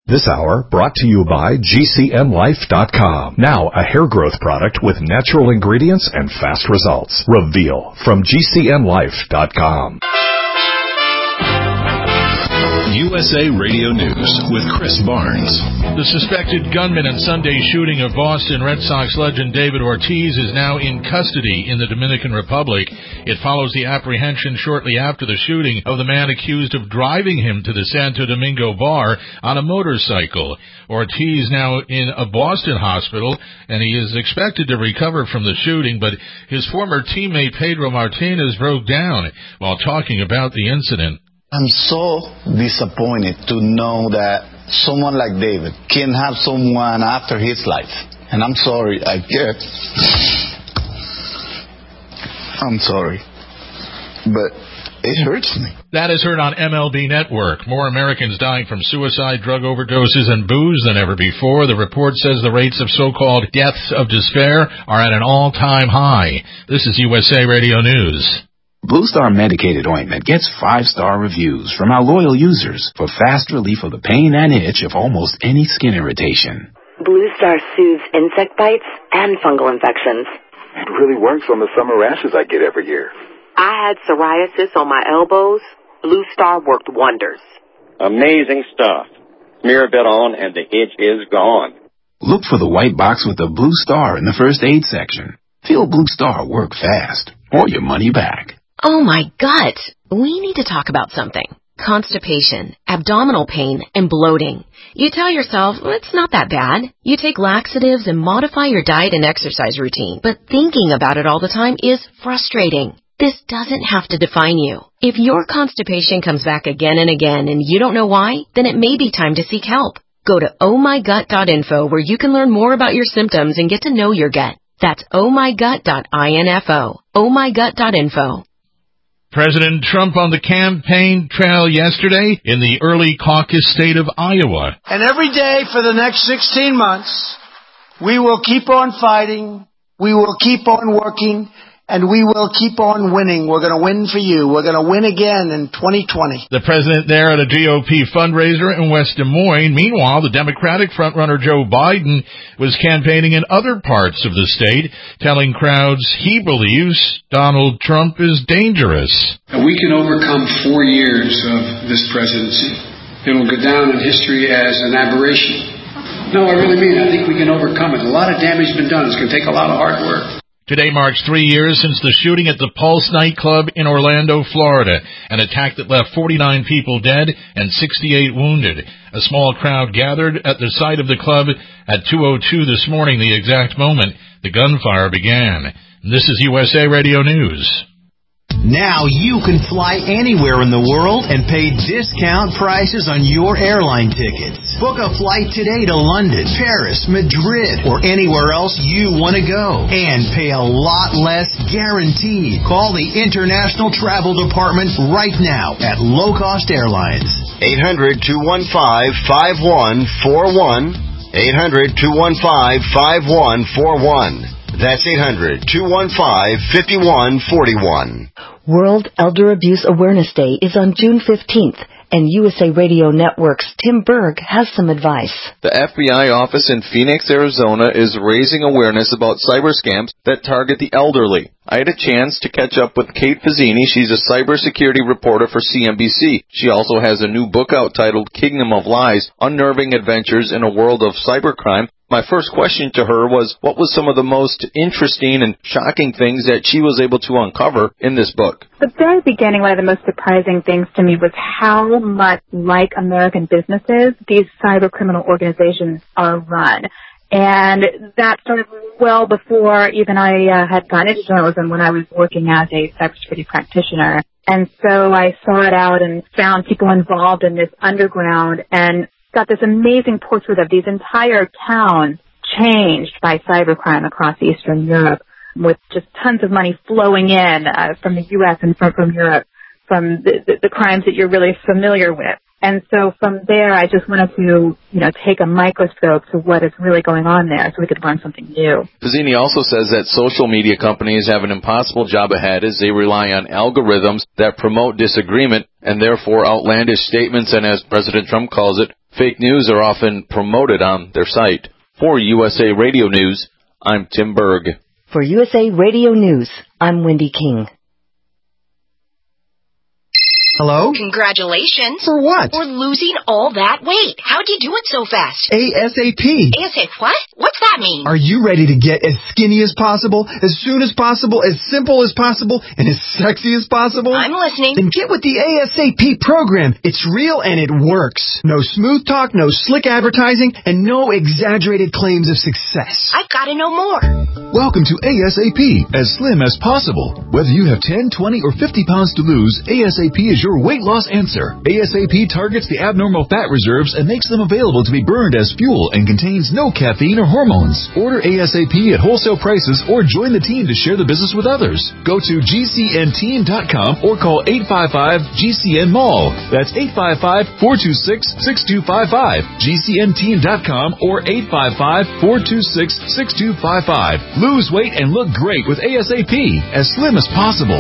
This hour brought to you by GCNlife.com. Now a hair growth product with natural ingredients and fast results. Reveal from GCNlife.com. USA Radio News with Chris Barnes. The suspected gunman in Sunday's shooting of Boston Red Sox legend David Ortiz is now in custody in the Dominican Republic. It follows the apprehension shortly after the shooting of the man accused of driving him to the Santo Domingo bar on a motorcycle. Ortiz now in a Boston hospital, and he is expected to recover from the shooting, but his former teammate Pedro Martinez broke down while talking about the incident. I'm so disappointed to know that someone like David can have someone after his life. And I'm sorry, I'm sorry. But it hurts me. That is heard on MLB Network. More Americans dying from suicide, drug overdoses, and booze than ever before. The report says the rates of so-called deaths of despair are at an all-time high. This is USA Radio News. Blue Star medicated ointment gets 5-star reviews from our loyal users for fast relief of the pain and itch of almost any skin irritation. Blue Star soothes insect bites and fungal infections. It really works on the summer rashes I get every year. I had psoriasis on my elbows. Blue Star worked wonders. Amazing stuff. Smear a bit on and the itch is gone. Look for the white box with the Blue Star in the first aid section. Feel Blue Star work fast or your money back. Oh my gut! We need to talk about something. Constipation, abdominal pain, and bloating. You tell yourself, it's not that bad. You take laxatives and modify your diet and exercise routine. But thinking about it all the time is frustrating. This doesn't have to define you. If your constipation comes back again and again and you don't know why, then it may be time to seek help. Go to ohmygut.info where you can learn more about your symptoms and get to know your gut. That's ohmygut.info. ohmygut.info. President Trump on the campaign trail yesterday in the early caucus state of Iowa. And every day for the next 16 months, we will keep on fighting, we will keep on working, and we will keep on winning. We're going to win for you. We're going to win again in 2020. The president there at a GOP fundraiser in West Des Moines. Meanwhile, the Democratic frontrunner Joe Biden was campaigning in other parts of the state, telling crowds he believes Donald Trump is dangerous. We can overcome 4 years of this presidency. It will go down in history as an aberration. No, I really mean it. I think we can overcome it. A lot of damage has been done. It's going to take a lot of hard work. Today marks 3 years since the shooting at the Pulse nightclub in Orlando, Florida, an attack that left 49 people dead and 68 wounded. A small crowd gathered at the site of the club at 2:02 this morning, the exact moment the gunfire began. This is USA Radio News. Now you can fly anywhere in the world and pay discount prices on your airline tickets. Book a flight today to London, Paris, Madrid, or anywhere else you want to go. And pay a lot less guaranteed. Call the International Travel Department right now at Low Cost Airlines. 800-215-5141. 800-215-5141. That's 800-215-5141. World Elder Abuse Awareness Day is on June 15th, and USA Radio Network's Tim Berg has some advice. The FBI office in Phoenix, Arizona is raising awareness about cyber scams that target the elderly. I had a chance to catch up with Kate Pizzini. She's a cybersecurity reporter for CNBC. She also has a new book out titled Kingdom of Lies, Unnerving Adventures in a World of Cybercrime. My first question to her was, what was some of the most interesting and shocking things that she was able to uncover in this book? The very beginning, one of the most surprising things to me was how much like American businesses these cyber criminal organizations are run. And that started well before even I had gone into journalism, when I was working as a cybersecurity practitioner. And so I sought out and found people involved in this underground and got this amazing portrait of these entire towns changed by cybercrime across Eastern Europe, with just tons of money flowing in from the U.S. and from Europe, from the crimes that you're really familiar with. And so from there, I just wanted to, take a microscope to what is really going on there so we could learn something new. Pizzini also says that social media companies have an impossible job ahead as they rely on algorithms that promote disagreement and therefore outlandish statements and, as President Trump calls it, Fake news are often promoted on their site. For USA Radio News, I'm Tim Berg. For USA Radio News, I'm Wendy King. Hello? Congratulations. For what? For losing all that weight. How'd you do it so fast? ASAP. ASAP what? What's that mean? Are you ready to get as skinny as possible, as soon as possible, as simple as possible, and as sexy as possible? I'm listening. Then get with the ASAP program. It's real and it works. No smooth talk, no slick advertising, and no exaggerated claims of success. I've got to know more. Welcome to ASAP, as slim as possible. Whether you have 10, 20, or 50 pounds to lose, ASAP is your weight loss answer. ASAP targets the abnormal fat reserves and makes them available to be burned as fuel and contains no caffeine or hormones. Order ASAP at wholesale prices or join the team to share the business with others. Go to GCNteam.com or call 855-GCN-MALL. That's 855-426-6255. GCNteam.com or 855-426-6255. Lose weight and look great with ASAP, as slim as possible.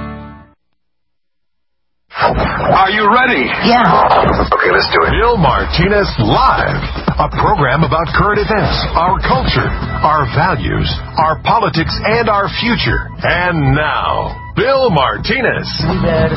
Are you ready? Yeah. Okay, let's do it. Bill Martinez Live, a program about current events, our culture, our values, our politics, and our future. And now, Bill Martinez. 6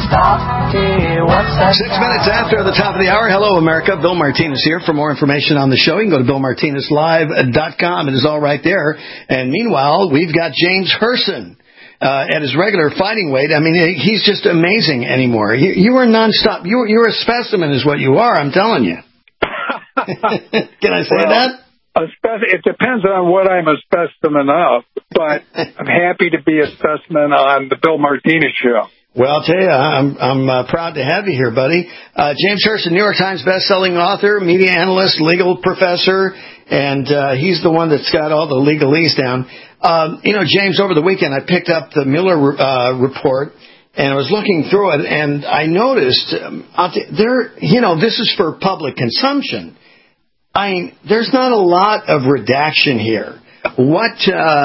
minutes after the top of the hour. Hello, America. Bill Martinez here. For more information on the show, you can go to BillMartinezLive.com. It is all right there. And meanwhile, we've got James Herson. At his regular fighting weight. I mean, he's just amazing anymore. You were nonstop. You're a specimen is what you are, I'm telling you. Can I say that? It depends on what I'm a specimen of, but I'm happy to be a specimen on the Bill Martinez Show. Well, I'll tell you, I'm proud to have you here, buddy. James Herson, New York Times best-selling author, media analyst, legal professor, and he's the one that's got all the legalese down. James, over the weekend I picked up the Mueller report, and I was looking through it, and I noticed this is for public consumption. There's not a lot of redaction here. What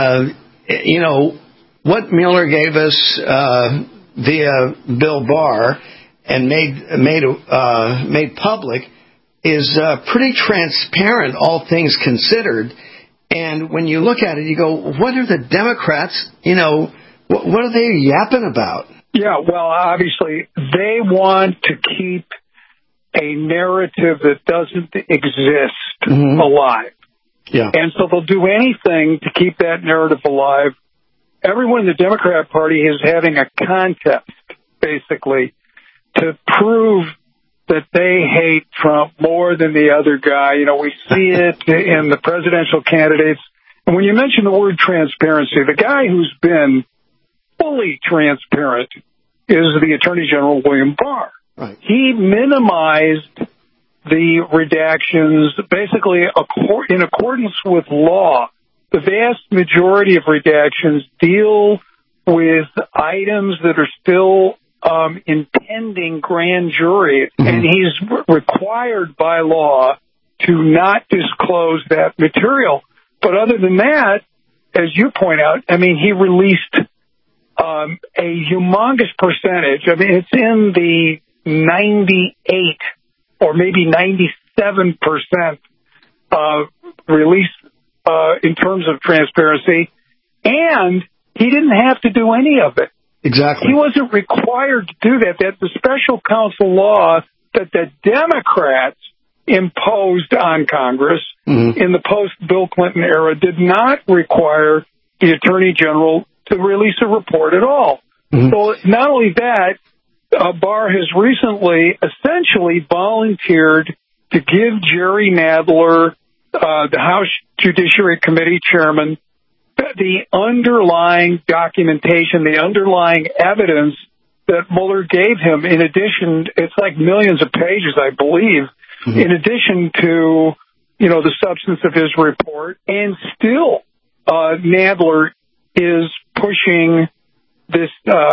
Mueller gave us via Bill Barr and made public is pretty transparent, all things considered. And when you look at it, you go, what are the Democrats, what are they yapping about? Yeah, well, obviously, they want to keep a narrative that doesn't exist alive. Yeah. And so they'll do anything to keep that narrative alive. Everyone in the Democrat Party is having a contest, basically, to prove that they hate Trump more than the other guy. We see it in the presidential candidates. And when you mention the word transparency, the guy who's been fully transparent is the Attorney General, William Barr. Right. He minimized the redactions, basically in accordance with law. The vast majority of redactions deal with items that are still in pending grand jury, and he's required by law to not disclose that material. But other than that, as you point out, he released a humongous percentage. It's in the 98 or maybe 97% release in terms of transparency, and he didn't have to do any of it. Exactly. He wasn't required to do that. That the special counsel law that the Democrats imposed on Congress in the post-Bill Clinton era did not require the Attorney General to release a report at all. So not only that, Barr has recently essentially volunteered to give Jerry Nadler, the House Judiciary Committee chairman, the underlying documentation, the underlying evidence that Mueller gave him. In addition, it's like millions of pages, I believe, in addition to, the substance of his report. And still, Nadler is pushing this,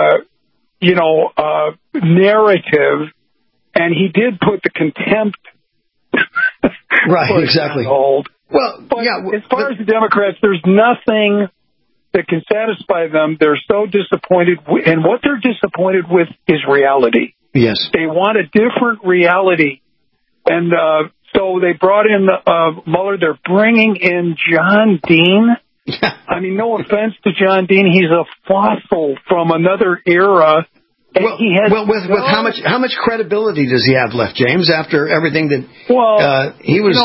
narrative, and he did put the contempt right, exactly. on hold. Well, but as far as the Democrats, there's nothing that can satisfy them. They're so disappointed, and what they're disappointed with is reality. Yes. They want a different reality. And So they brought in Mueller. They're bringing in John Dean. I mean, no offense to John Dean. He's a fossil from another era. And he has with how much credibility does he have left, James, after everything that he was?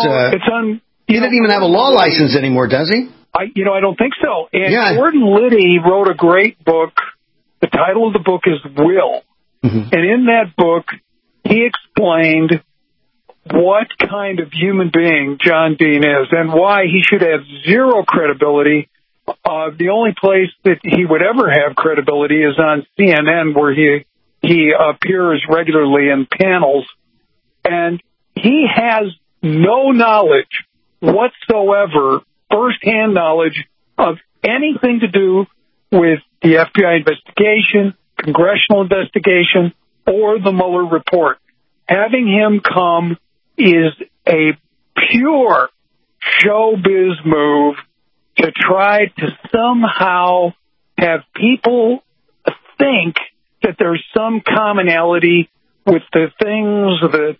He doesn't even have a law license anymore, does he? I don't think so. And Gordon Liddy wrote a great book. The title of the book is Will. Mm-hmm. And in that book, he explained what kind of human being John Dean is and why he should have zero credibility. The only place that he would ever have credibility is on CNN, where he appears regularly in panels. And he has no knowledge whatsoever, first-hand knowledge of anything to do with the FBI investigation, congressional investigation, or the Mueller report. Having him come is a pure showbiz move to try to somehow have people think that there's some commonality with the things that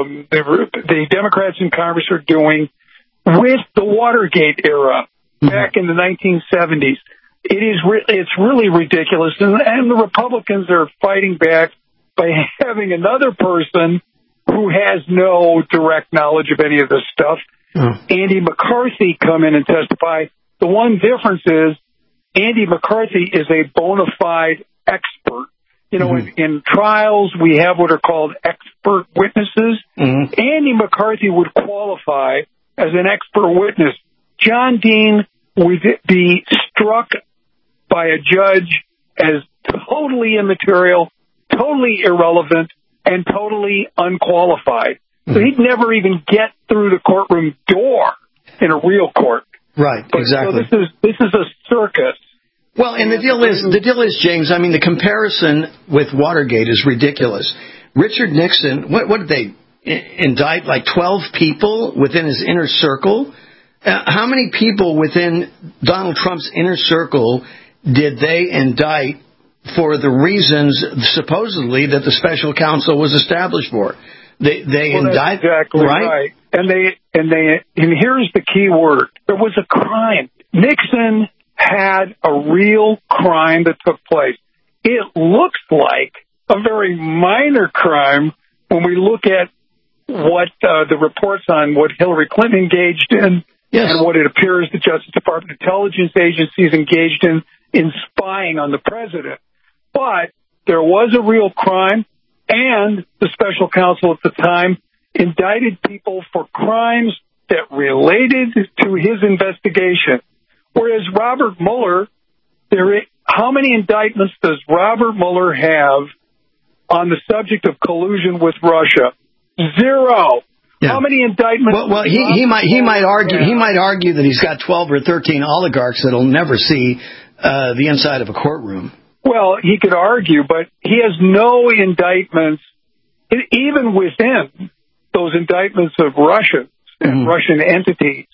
the Democrats in Congress are doing with the Watergate era back in the 1970s. It's really ridiculous, and the Republicans are fighting back by having another person who has no direct knowledge of any of this stuff, Andy McCarthy, come in and testify. The one difference is Andy McCarthy is a bona fide expert. In trials, we have what are called expert witnesses. Mm-hmm. Andy McCarthy would qualify as an expert witness. John Dean would be struck by a judge as totally immaterial, totally irrelevant, and totally unqualified. So he'd never even get through the courtroom door in a real court. Right, exactly. So this is a circus. Well, and the deal is, James, I mean, the comparison with Watergate is ridiculous. Richard Nixon, what did they indict? Like 12 people within his inner circle? How many people within Donald Trump's inner circle did they indict for the reasons supposedly that the special counsel was established for? They indict, exactly right. And here's the key word: there was a crime. Nixon had a real crime that took place. It looks like a very minor crime when we look at what the reports on what Hillary Clinton engaged in, and what it appears the Justice Department intelligence agencies engaged in spying on the president. But there was a real crime, and the special counsel at the time indicted people for crimes that related to his investigation. Whereas Robert Mueller, how many indictments does Robert Mueller have on the subject of collusion with Russia? Zero. Yeah. How many indictments? Well, he might argue that he's got 12 or 13 oligarchs that'll never see the inside of a courtroom. Well, he could argue, but he has no indictments, even within those indictments of Russia and Russian entities.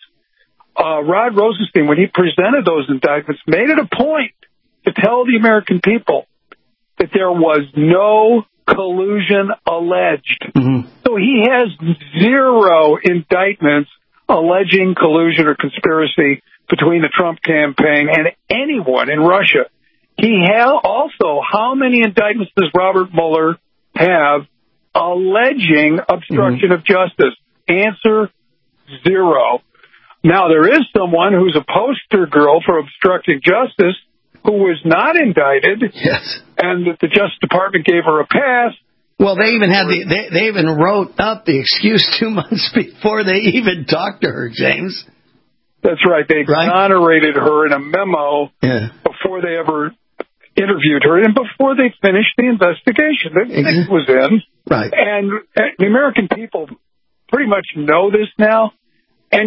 Rod Rosenstein, when he presented those indictments, made it a point to tell the American people that there was no collusion alleged. Mm-hmm. So he has zero indictments alleging collusion or conspiracy between the Trump campaign and anyone in Russia. He also, how many indictments does Robert Mueller have alleging obstruction of justice? Answer, zero. Now, there is someone who's a poster girl for obstructing justice who was not indicted, and that the Justice Department gave her a pass. Well, they even wrote up the excuse 2 months before they even talked to her, James. That's right. They exonerated her in a memo before they ever interviewed her and before they finished the investigation. It was in. Right. And the American people pretty much know this now. And,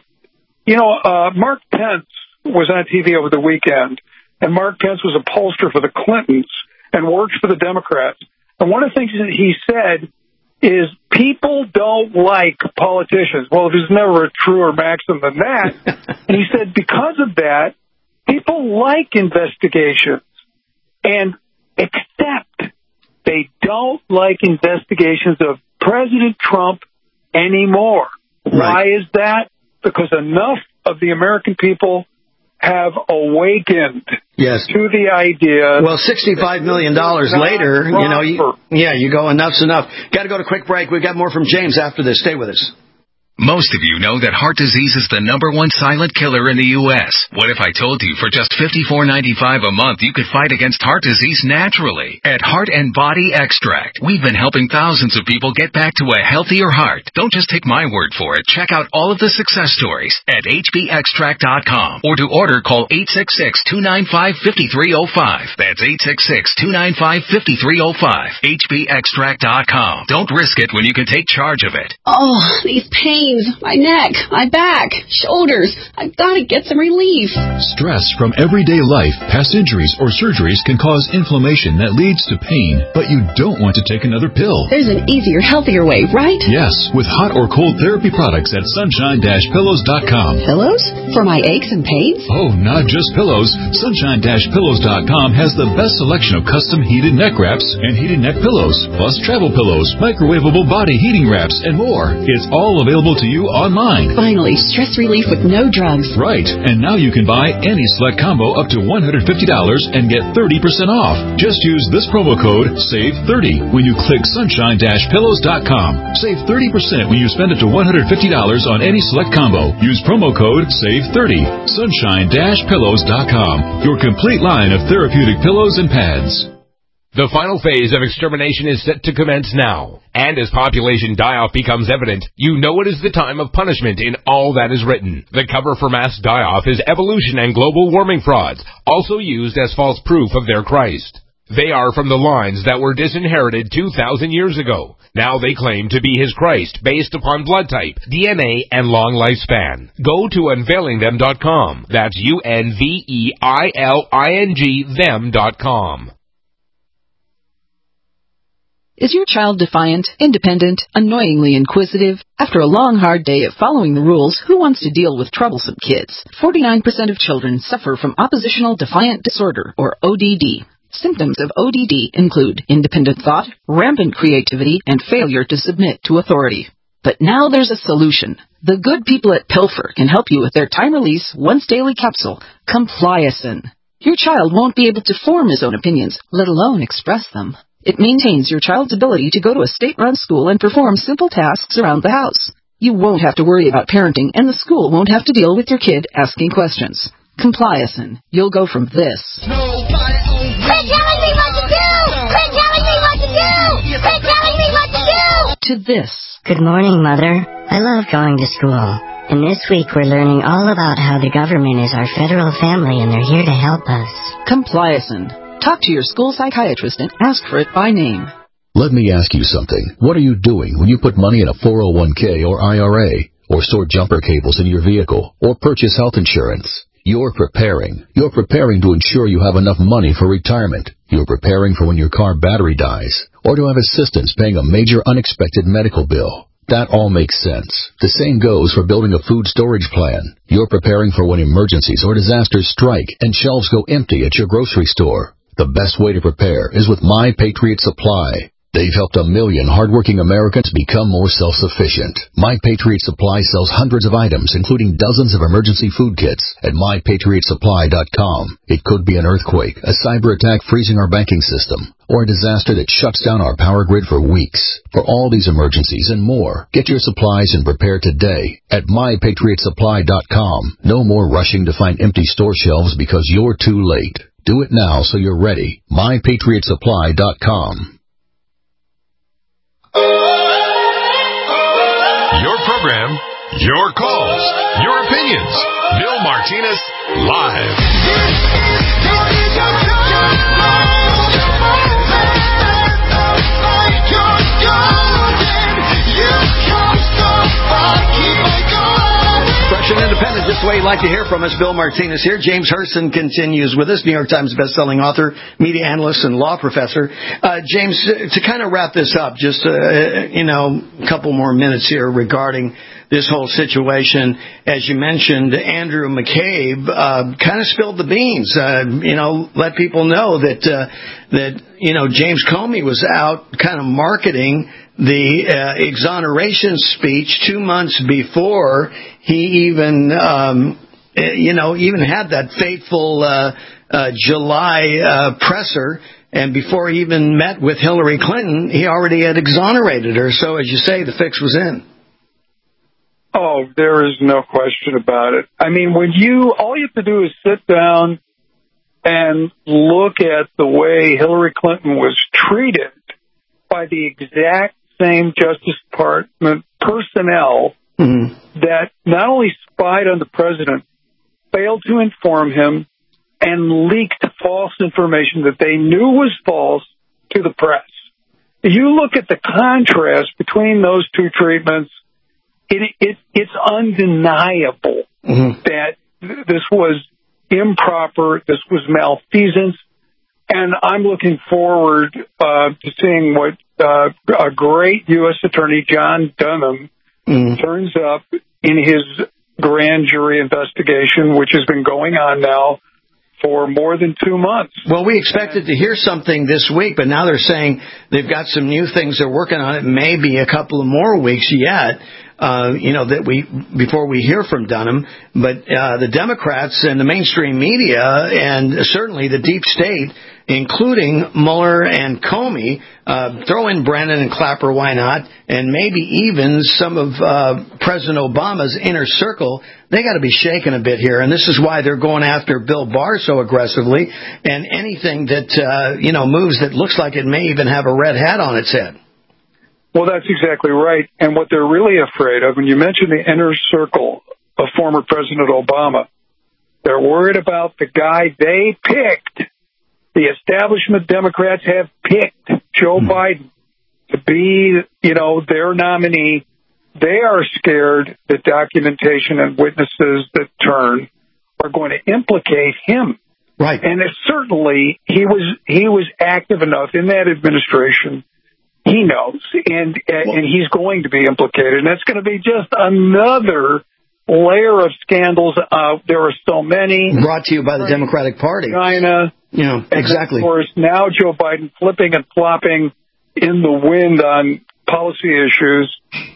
Mark Pence was on TV over the weekend, and Mark Pence was a pollster for the Clintons and worked for the Democrats. And one of the things that he said is people don't like politicians. Well, there's never a truer maxim than that. And he said because of that, people like investigations, and except they don't like investigations of President Trump anymore. Why is that? Because enough of the American people have awakened to the idea. Well, $65 million later, you go, enough's enough. Got to go to quick break. We've got more from James after this. Stay with us. Most of you know that heart disease is the #1 silent killer in the U.S. What if I told you for just $54.95 a month you could fight against heart disease naturally? At Heart and Body Extract, we've been helping thousands of people get back to a healthier heart. Don't just take my word for it. Check out all of the success stories at hbextract.com, or to order, call 866-295-5305. That's 866-295-5305. hbextract.com. Don't risk it when you can take charge of it. Oh, these pains. My neck, my back, shoulders. I've got to get some relief. Stress from everyday life, past injuries, or surgeries can cause inflammation that leads to pain, but you don't want to take another pill. There's an easier, healthier way, right? Yes, with hot or cold therapy products at sunshine-pillows.com. Pillows? For my aches and pains? Oh, not just pillows. Sunshine-pillows.com has the best selection of custom heated neck wraps and heated neck pillows, plus travel pillows, microwavable body heating wraps, and more. It's all available to you online. Finally, stress relief with no drugs. Right, and now you can buy any select combo up to $150 and get 30% off. Just use this promo code SAVE30 when you click sunshine-pillows.com. Save 30% when you spend up to $150 on any select combo. Use promo code SAVE30. Sunshine-pillows.com. Your complete line of therapeutic pillows and pads. The final phase of extermination is set to commence now. And as population die-off becomes evident, you know it is the time of punishment in all that is written. The cover for mass die-off is evolution and global warming frauds, also used as false proof of their Christ. They are from the lines that were disinherited 2,000 years ago. Now they claim to be his Christ based upon blood type, DNA, and long lifespan. Go to unveilingthem.com. That's UNVEILING them.com. Is your child defiant, independent, annoyingly inquisitive? After a long, hard day of following the rules, who wants to deal with troublesome kids? 49% of children suffer from oppositional defiant disorder, or ODD. Symptoms of ODD include independent thought, rampant creativity, and failure to submit to authority. But now there's a solution. The good people at Pilfer can help you with their time-release, once-daily capsule, Compliacin. Your child won't be able to form his own opinions, let alone express them. It maintains your child's ability to go to a state-run school and perform simple tasks around the house. You won't have to worry about parenting, and the school won't have to deal with your kid asking questions. Compliacin. You'll go from this. Quit telling me what to do! Quit telling me what to do! Quit telling me what to do! To this. Good morning, Mother. I love going to school. And this week we're learning all about how the government is our federal family and they're here to help us. Compliacin. Talk to your school psychiatrist and ask for it by name. Let me ask you something. What are you doing when you put money in a 401k or IRA, or store jumper cables in your vehicle, or purchase health insurance? You're preparing. You're preparing to ensure you have enough money for retirement. You're preparing for when your car battery dies, or to have assistance paying a major unexpected medical bill. That all makes sense. The same goes for building a food storage plan. You're preparing for when emergencies or disasters strike and shelves go empty at your grocery store. The best way to prepare is with My Patriot Supply. They've helped 1 million hardworking Americans become more self-sufficient. My Patriot Supply sells hundreds of items, including dozens of emergency food kits at MyPatriotSupply.com. It could be an earthquake, a cyber attack freezing our banking system, or a disaster that shuts down our power grid for weeks. For all these emergencies and more, get your supplies and prepare today at MyPatriotSupply.com. No more rushing to find empty store shelves because you're too late. Do it now so you're ready. MyPatriotSupply.com. Your program, your calls, your opinions. Bill Martinez, live. Fresh and independent, just the way you'd like to hear from us. Bill Martinez here. James Hurston continues with us, New York Times bestselling author, media analyst, and law professor. James, to kind of wrap this up, just a couple more minutes here regarding this whole situation. As you mentioned, Andrew McCabe kind of spilled the beans. Let people know that James Comey was out kind of marketing the exoneration speech 2 months before he even, even had that fateful July presser. And before he even met with Hillary Clinton, he already had exonerated her. So, as you say, the fix was in. Oh, there is no question about it. I mean, all you have to do is sit down and look at the way Hillary Clinton was treated by the exact same Justice Department personnel that not only spied on the president, failed to inform him, and leaked false information that they knew was false to the press. You look at the contrast between those two treatments, it's undeniable that this was improper, this was malfeasance, and I'm looking forward to seeing what a great U.S. Attorney, John Dunham, turns up in his grand jury investigation, which has been going on now for more than 2 months. Well, we expected to hear something this week, but now they're saying they've got some new things they're working on. It may be a couple of more weeks yet, before we hear from Dunham. But the Democrats and the mainstream media, and certainly the deep state, including Mueller and Comey, throw in Brennan and Clapper, why not, and maybe even some of President Obama's inner circle, they got to be shaken a bit here. And this is why they're going after Bill Barr so aggressively, and anything that, moves that looks like it may even have a red hat on its head. Well, that's exactly right. And what they're really afraid of, when you mention the inner circle of former President Obama, they're worried about the guy they picked. The establishment Democrats have picked Joe Biden to be, their nominee. They are scared that documentation and witnesses that turn are going to implicate him. Right. And certainly he was active enough in that administration. He knows, and he's going to be implicated, and that's going to be just another layer of scandals. There are so many. Brought to you by the Democratic Party. China. Exactly. And of course, now Joe Biden flipping and flopping in the wind on policy issues.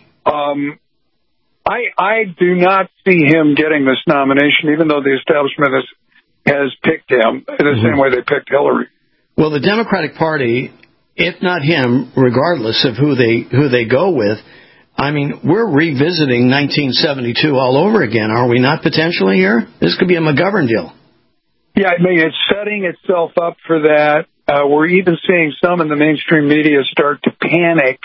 I do not see him getting this nomination, even though the establishment has picked him in the same way they picked Hillary. Well, the Democratic Party, if not him, regardless of who they go with, I mean, we're revisiting 1972 all over again, are we not, potentially here? This could be a McGovern deal. Yeah, I mean, it's setting itself up for that. We're even seeing some in the mainstream media start to panic.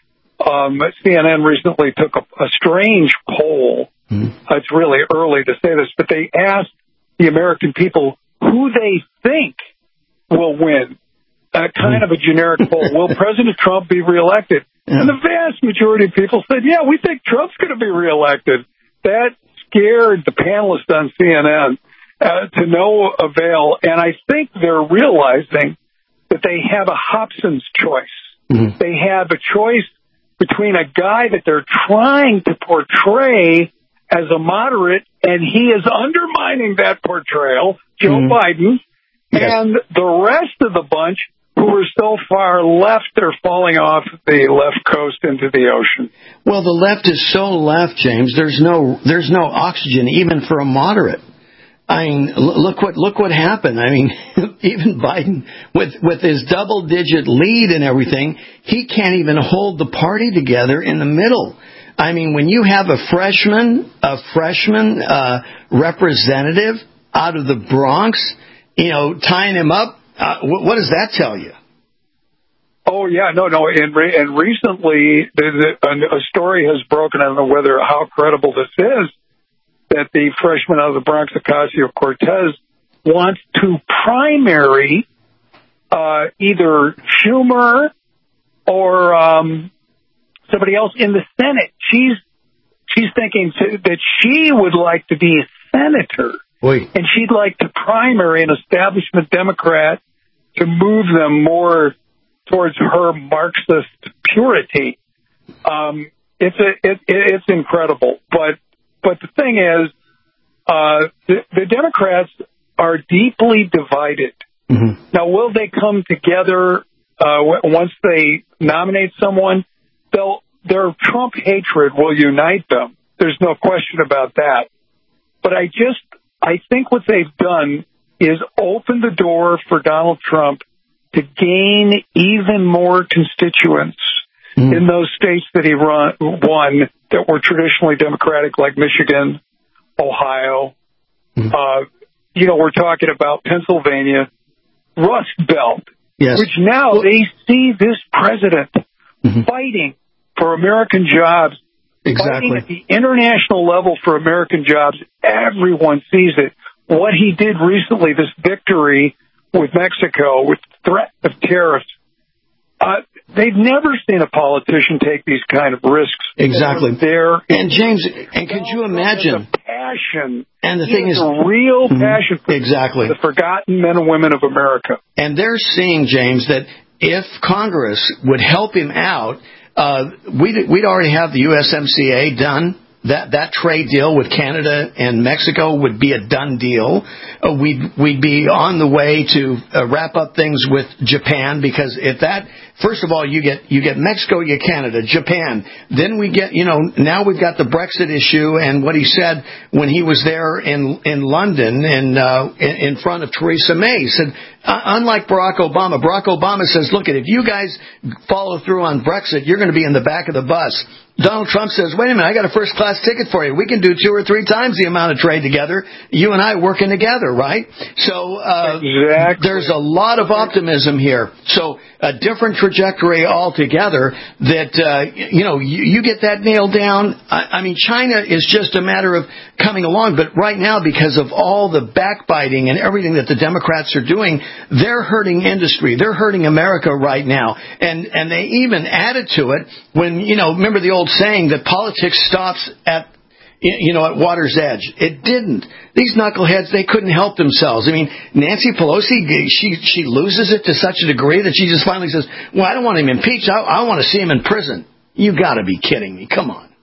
CNN recently took a strange poll. It's really early to say this, but they asked the American people who they think will win. Kind of a generic poll. Will President Trump be reelected? And the vast majority of people said, yeah, we think Trump's going to be reelected. That scared the panelists on CNN to no avail. And I think they're realizing that they have a Hobson's choice. They have a choice between a guy that they're trying to portray as a moderate, and he is undermining that portrayal, Joe Biden, and the rest of the bunch who are so far left, they're falling off the left coast into the ocean. Well, the left is so left, James. There's no oxygen even for a moderate. I mean, look what happened. I mean, even Biden, with his double-digit lead and everything, he can't even hold the party together in the middle. I mean, when you have a freshman representative out of the Bronx, tying him up, what does that tell you? Oh, yeah, no. And recently, a story has broken, I don't know how credible this is, that the freshman out of the Bronx, Ocasio-Cortez, wants to primary either Schumer or somebody else in the Senate. She's thinking that she would like to be a senator. And she'd like to primary an establishment Democrat to move them more towards her Marxist purity. It's incredible. But the thing is, the Democrats are deeply divided. Now, will they come together once they nominate someone? their Trump hatred will unite them. There's no question about that. But I think what they've done is open the door for Donald Trump to gain even more constituents in those states that he won that were traditionally Democratic, like Michigan, Ohio. We're talking about Pennsylvania, Rust Belt, which now they see this president fighting for American jobs, fighting at the international level for American jobs. Everyone sees it. What he did recently, this victory with Mexico, with threat of tariffs, they've never seen a politician take these kind of risks. Exactly. And James, and could you imagine the passion? And the thing is, a real passion for the forgotten men and women of America. And they're seeing, James, that if Congress would help him out, we'd already have the USMCA done. That trade deal with Canada and Mexico would be a done deal. We'd be on the way to wrap up things with Japan, because if that, first of all, you get Mexico, you get Canada, Japan. Then we get, now we've got the Brexit issue, and what he said when he was there in London in front of Theresa May. He said, unlike Barack Obama says, look, if you guys follow through on Brexit, you're going to be in the back of the bus. Donald Trump says, wait a minute, I got a first-class ticket for you. We can do 2 or 3 times the amount of trade together, you and I working together, right? So there's a lot of optimism here. So a different trajectory altogether that, you get that nailed down. I mean, China is just a matter of coming along. But right now, because of all the backbiting and everything that the Democrats are doing, they're hurting industry. They're hurting America right now. And they even added to it when, remember the old saying that politics stops at water's edge. It didn't. These knuckleheads, they couldn't help themselves. I mean, Nancy Pelosi, she loses it to such a degree that she just finally says, well, I don't want him impeached. I want to see him in prison. You got to be kidding me. Come on.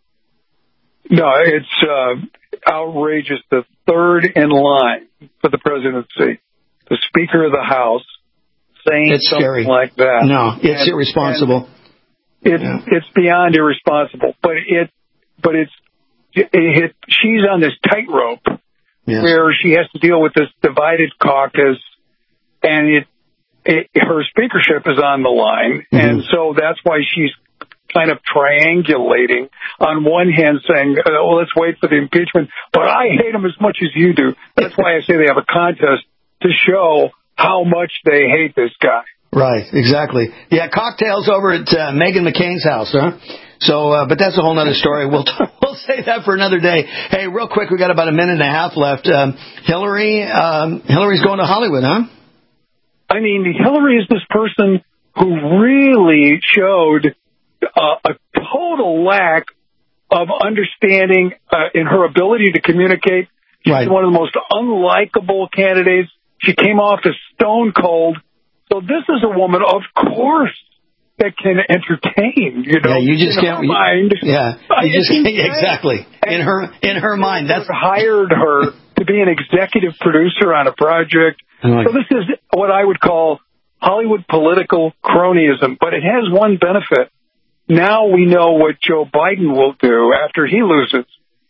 No, it's outrageous. The third in line for the presidency, the Speaker of the House, saying something scary. Like that. No, it's irresponsible. It's beyond irresponsible. But she's on this tightrope where she has to deal with this divided caucus, and her speakership is on the line, and so that's why she's kind of triangulating. On one hand, saying, "Well, let's wait for the impeachment," but I hate him as much as you do. That's why I say they have a contest to show how much they hate this guy. Right, exactly. Yeah, cocktails over at Meghan McCain's house, huh? So, but that's a whole other story. We'll save that for another day. Hey, real quick, we got about a minute and a half left. Hillary's going to Hollywood, huh? I mean, Hillary is this person who really showed a total lack of understanding in her ability to communicate. She's one of the most unlikable candidates. She came off as stone cold. So this is a woman, of course, that can entertain. Yeah, you just can't. Mind. Exactly. In her mind, that's hired her to be an executive producer on a project. So this is what I would call Hollywood political cronyism. But it has one benefit. Now we know what Joe Biden will do after he loses.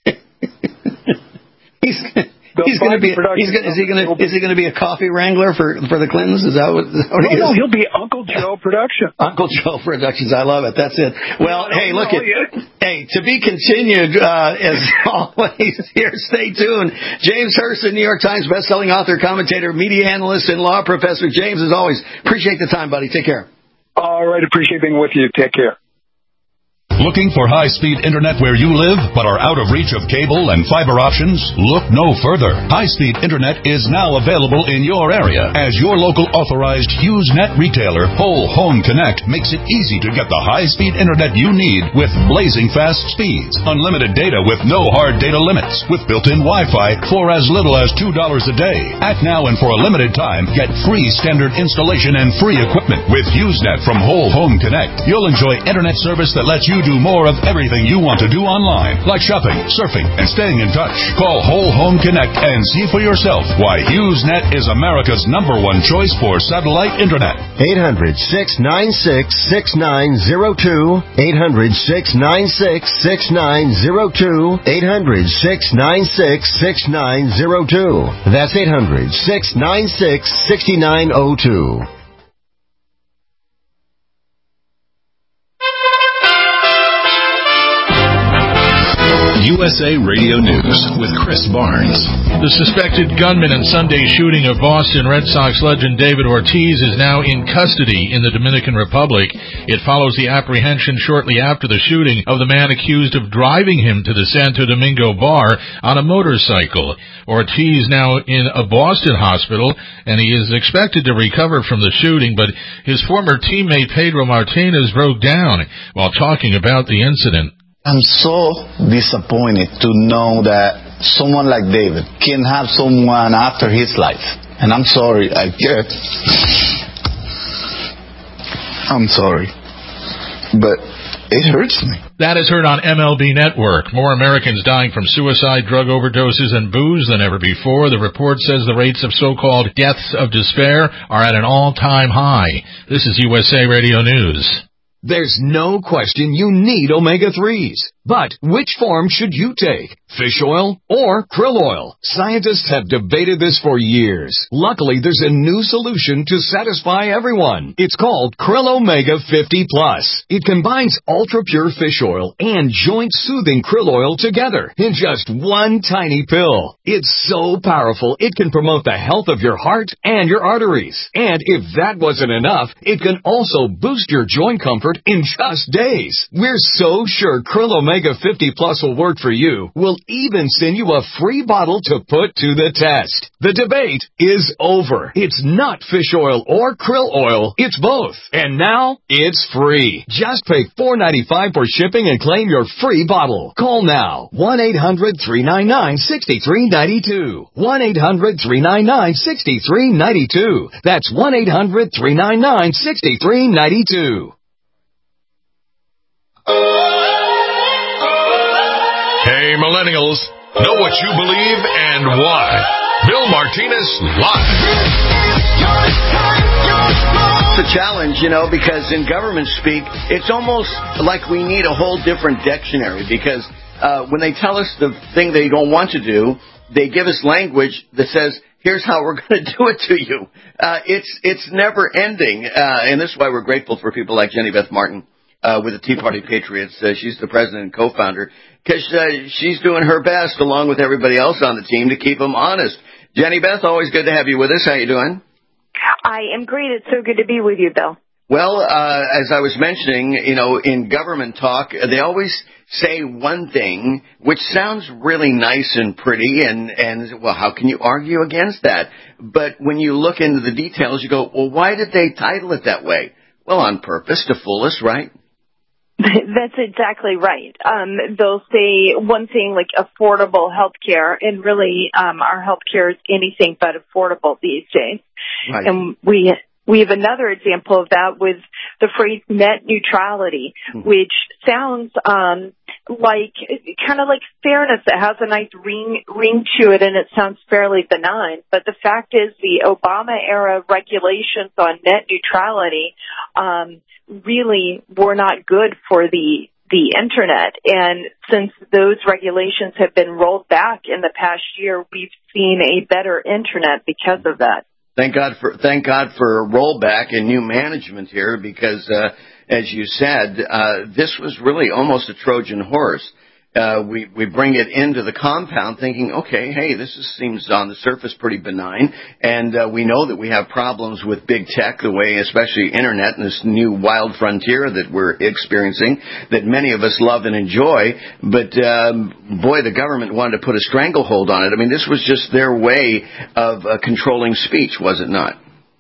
Is he going to be a coffee wrangler for the Clintons? Is that what he is? No, he'll be Uncle Joe Productions. Uncle Joe Productions. I love it. That's it. Well, hey, look to be continued as always. Here, stay tuned. James Hurston, New York Times bestselling author, commentator, media analyst, and law professor. James, as always, appreciate the time, buddy. Take care. All right, appreciate being with you. Take care. Looking for high-speed internet where you live but are out of reach of cable and fiber options? Look no further. High-speed internet is now available in your area as your local authorized HughesNet retailer, Whole Home Connect, makes it easy to get the high-speed internet you need with blazing fast speeds, unlimited data with no hard data limits, with built-in Wi-Fi for as little as $2 a day. Act now and for a limited time, get free standard installation and free equipment. With HughesNet from Whole Home Connect, you'll enjoy internet service that lets you do more of everything you want to do online, like shopping, surfing, and staying in touch. Call Whole Home Connect and see for yourself why HughesNet is America's #1 choice for satellite internet. 800-696-6902. 800-696-6902. 800-696-6902. That's 800-696-6902. USA Radio News with Chris Barnes. The suspected gunman in Sunday's shooting of Boston Red Sox legend David Ortiz is now in custody in the Dominican Republic. It follows the apprehension shortly after the shooting of the man accused of driving him to the Santo Domingo bar on a motorcycle. Ortiz now in a Boston hospital, and he is expected to recover from the shooting, but his former teammate Pedro Martinez broke down while talking about the incident. I'm so disappointed to know that someone like David can have someone after his life. And I'm sorry, I'm sorry. But it hurts me. That is heard on MLB Network. More Americans dying from suicide, drug overdoses, and booze than ever before. The report says the rates of so-called deaths of despair are at an all-time high. This is USA Radio News. There's no question you need omega-3s. But which form should you take? Fish oil or krill oil? Scientists have debated this for years. Luckily, there's a new solution to satisfy everyone. It's called Krill Omega 50 Plus. It combines ultra-pure fish oil and joint-soothing krill oil together in just one tiny pill. It's so powerful, it can promote the health of your heart and your arteries. And if that wasn't enough, it can also boost your joint comfort in just days. We're so sure Krill Omega 50 Plus will work for you. We'll even send you a free bottle to put to the test. The debate is over. It's not fish oil or krill oil. It's both. And now, it's free. Just pay $4.95 for shipping and claim your free bottle. Call now. 1-800-399-6392. 1-800-399-6392. That's 1-800-399-6392. Hey, millennials, know what you believe and why. Bill Martinez Live. It's a challenge, because in government speak, it's almost like we need a whole different dictionary, because when they tell us the thing they don't want to do, they give us language that says, here's how we're going to do it to you. It's never ending, and this is why we're grateful for people like Jenny Beth Martin. With the Tea Party Patriots. She's the president and co-founder, because she's doing her best, along with everybody else on the team, to keep them honest. Jenny Beth, always good to have you with us. How you doing? I am great. It's so good to be with you, Bill. Well, as I was mentioning, in government talk, they always say one thing, which sounds really nice and pretty, and well, how can you argue against that? But when you look into the details, you go, well, why did they title it that way? Well, on purpose, to fool us, right? That's exactly right. They'll say one thing like affordable health care, and really our health care is anything but affordable these days. Right. And we have another example of that with the phrase net neutrality, which sounds like fairness. It has a nice ring to it, and it sounds fairly benign. But the fact is, the Obama-era regulations on net neutrality really were not good for the Internet. And since those regulations have been rolled back in the past year, we've seen a better Internet because of that. Thank God for a rollback and new management here, because as you said, this was really almost a Trojan horse. We bring it into the compound thinking, okay, hey, this seems on the surface pretty benign, and we know that we have problems with big tech, the way especially Internet and this new wild frontier that we're experiencing, that many of us love and enjoy, but boy, the government wanted to put a stranglehold on it. I mean, this was just their way of controlling speech, was it not?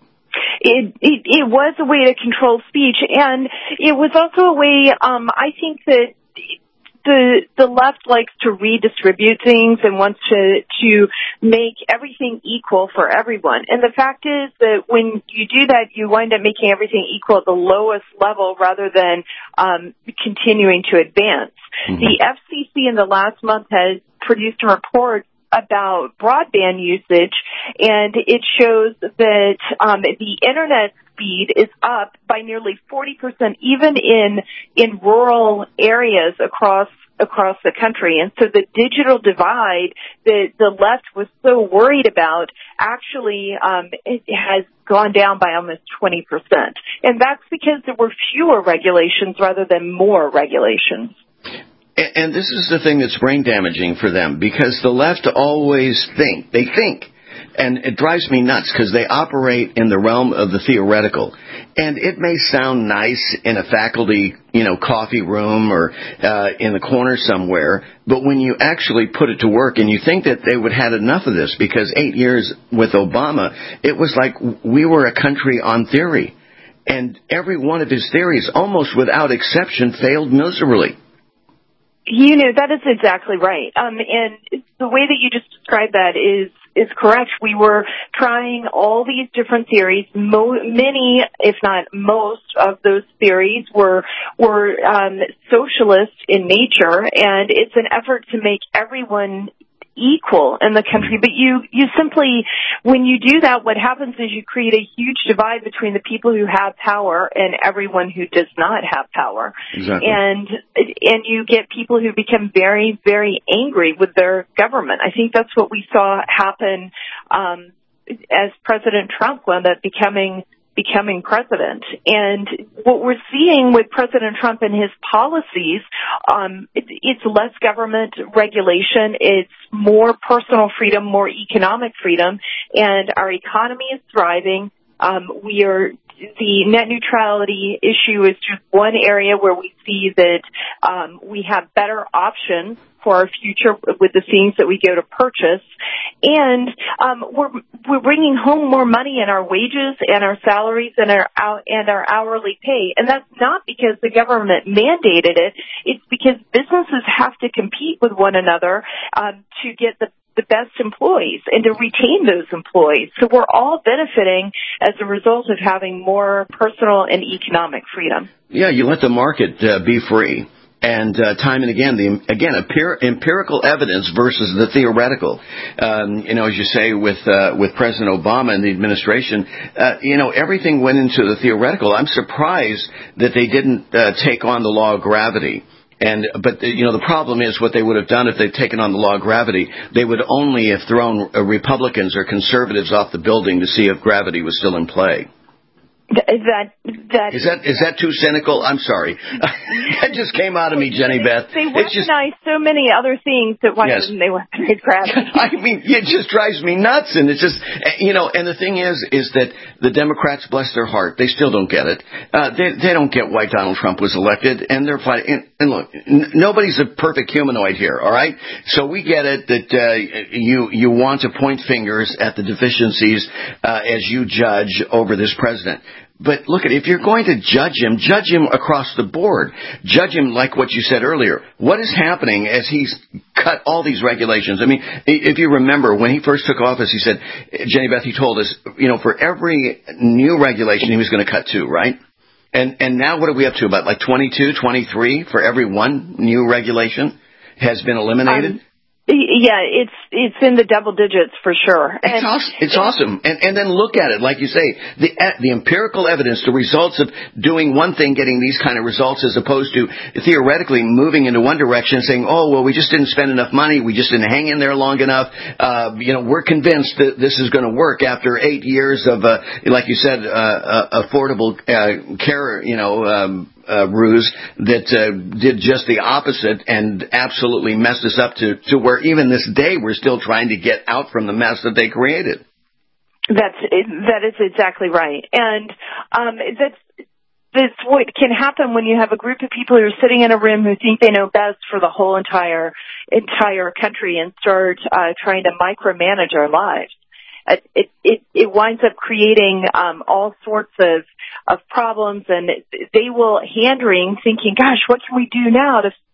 It was a way to control speech, and it was also a way, I think, that the left likes to redistribute things and wants to make everything equal for everyone. And the fact is that when you do that, you wind up making everything equal at the lowest level rather than continuing to advance. Mm-hmm. The FCC in the last month has produced a report about broadband usage, and it shows that the internet speed is up by nearly 40%, even in rural areas across the country. And so the digital divide that the left was so worried about actually it has gone down by almost 20%. And that's because there were fewer regulations rather than more regulations. And this is the thing that's brain damaging for them, because the left always think, and it drives me nuts because they operate in the realm of the theoretical. And it may sound nice in a faculty, coffee room or in the corner somewhere, but when you actually put it to work and you think that they would have had enough of this, because 8 years with Obama, it was like we were a country on theory. And every one of his theories, almost without exception, failed miserably. That is exactly right. And the way that you just described that is correct. We were trying all these different theories. Many, if not most, of those theories were socialist in nature, and it's an effort to make everyone equal in the country. But you simply, when you do that, what happens is you create a huge divide between the people who have power and everyone who does not have power. Exactly. And you get people who become very, very angry with their government. I think that's what we saw happen as President Trump wound up becoming president. And what we're seeing with President Trump and his policies, it's less government regulation, it's more personal freedom, more economic freedom, and our economy is thriving. The net neutrality issue is just one area where we see that we have better options for our future with the things that we go to purchase, and we're bringing home more money in our wages and our salaries and our hourly pay, and that's not because the government mandated it. It's because businesses have to compete with one another to get the best employees and to retain those employees. So we're all benefiting as a result of having more personal and economic freedom. Yeah, you let the market be free. And time and again, empirical evidence versus the theoretical. As you say, with President Obama and the administration, everything went into the theoretical. I'm surprised that they didn't take on the law of gravity. But the problem is what they would have done if they'd taken on the law of gravity. They would only have thrown Republicans or conservatives off the building to see if gravity was still in play. Is that too cynical? I'm sorry. That just came out of me, Jenny Beth. They weaponize so many other things that why didn't they weaponize gravity? I mean, it just drives me nuts, and it's just, and the thing is that the Democrats, bless their heart, they still don't get it. They don't get why Donald Trump was elected, and they're fighting. And look, nobody's a perfect humanoid here, all right? So we get it that you want to point fingers at the deficiencies as you judge over this president. But look, if you're going to judge him across the board. Judge him like what you said earlier. What is happening as he's cut all these regulations? I mean, if you remember, when he first took office, he said, Jenny Beth, he told us, for every new regulation, he was going to cut 2, right? And now what are we up to? About like 22, 23 for every one new regulation has been eliminated? Yeah, it's in the double digits for sure. It's awesome. And then look at it, like you say, the empirical evidence, the results of doing one thing, getting these kind of results, as opposed to theoretically moving into one direction, saying, oh, well, we just didn't spend enough money, we just didn't hang in there long enough. We're convinced that this is going to work after 8 years of, like you said, affordable care, ruse that did just the opposite and absolutely messed us up to where even this day we're still trying to get out from the mess that they created. That is exactly right. And that's what can happen when you have a group of people who are sitting in a room who think they know best for the whole entire country and start trying to micromanage our lives. It winds up creating all sorts of problems, and they will hand-wring thinking, gosh, what can we do now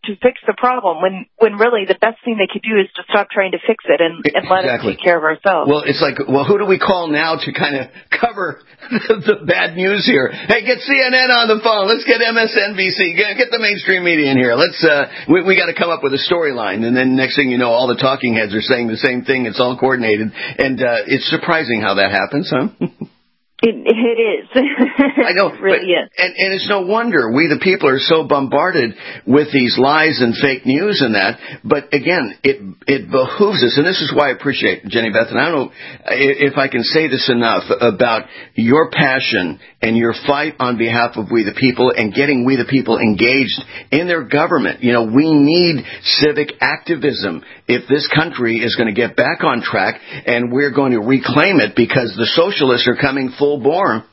to fix the problem when really the best thing they could do is to stop trying to fix it and let us take care of ourselves. Well, it's like, who do we call now to kind of cover the bad news here? Hey, get CNN on the phone. Let's get MSNBC. Get the mainstream media in here. We got to come up with a storyline. And then next thing you know, all the talking heads are saying the same thing. It's all coordinated. And it's surprising how that happens, huh? It is. I know. It really is. And it's no wonder we, the people, are so bombarded with these lies and fake news and that. But again, it behooves us, and this is why I appreciate Jenny Beth, and I don't know if I can say this enough about your passion and your fight on behalf of we the people and getting we the people engaged in their government. You know, we need civic activism if this country is going to get back on track and we're going to reclaim it, because the socialists are coming full bore.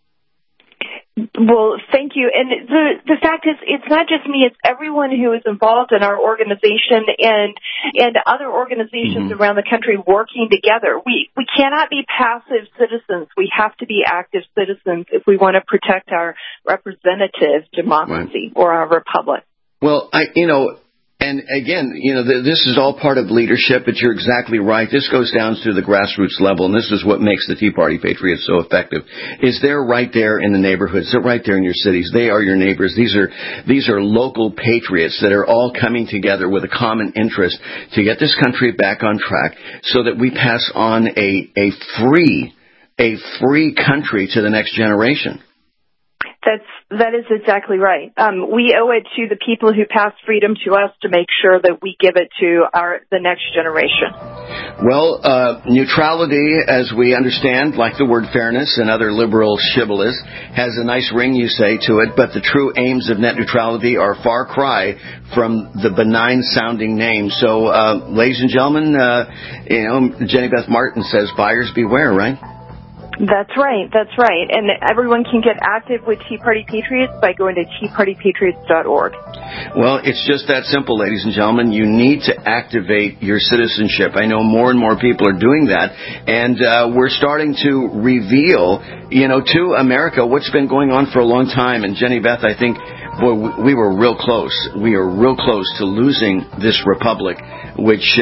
Well, thank you. And the fact is, it's not just me, it's everyone who is involved in our organization and other organizations around the country working together. We cannot be passive citizens. We have to be active citizens if we want to protect our representative democracy or our republic. Well, and again, this is all part of leadership, but you're exactly right. This goes down to the grassroots level, and this is what makes the Tea Party Patriots so effective. Is they're right there in the neighborhoods. They're right there in your cities. They are your neighbors. These are local patriots that are all coming together with a common interest to get this country back on track so that we pass on a free country to the next generation. That is exactly right. We owe it to the people who passed freedom to us to make sure that we give it to the next generation. Well, neutrality, as we understand, like the word fairness and other liberal shibboleths, has a nice ring, you say, to it, but the true aims of net neutrality are a far cry from the benign-sounding name. So, ladies and gentlemen, Jenny Beth Martin says, buyers beware, right? That's right. And everyone can get active with Tea Party Patriots by going to teapartypatriots.org. Well, it's just that simple, ladies and gentlemen. You need to activate your citizenship. I know more and more people are doing that, and we're starting to reveal, to America what's been going on for a long time. And Jenny Beth, I think, boy, we were real close. We are real close to losing this republic, which,